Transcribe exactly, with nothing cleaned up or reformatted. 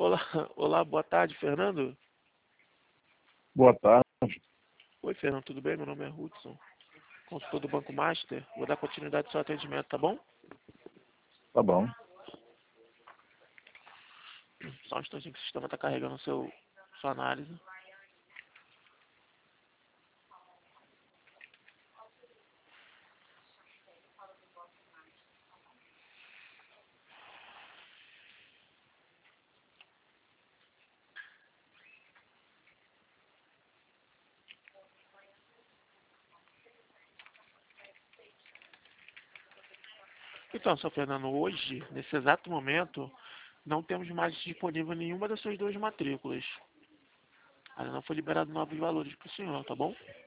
Olá, olá, boa tarde, Fernando. Boa tarde, Oi, Fernando, tudo bem? Meu nome é Hudson, consultor do Banco Master. Vou dar continuidade ao seu atendimento, tá bom? tá bom. Só um instantinho que o sistema está carregando seu, sua análise. Então, seu Fernando, hoje, nesse exato momento, não temos mais disponível nenhuma das suas duas matrículas. Ainda não foi liberado novos valores para o senhor, tá bom?